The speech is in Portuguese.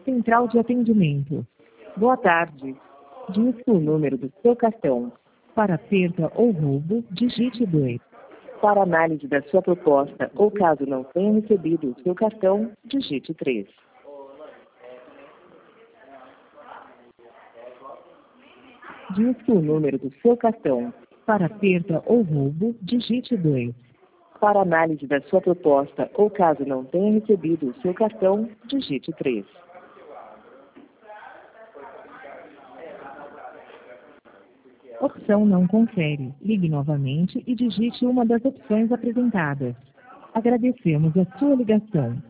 Central de Atendimento. Boa tarde. Diga o número do seu cartão. Para perda ou roubo, digite 2. Para análise da sua proposta ou caso não tenha recebido o seu cartão, digite 3. Diga o número do seu cartão. Para perda ou roubo, digite 2. Para análise da sua proposta ou caso não tenha recebido o seu cartão, digite 3. Opção não confere. Ligue novamente e digite uma das opções apresentadas. Agradecemos a sua ligação.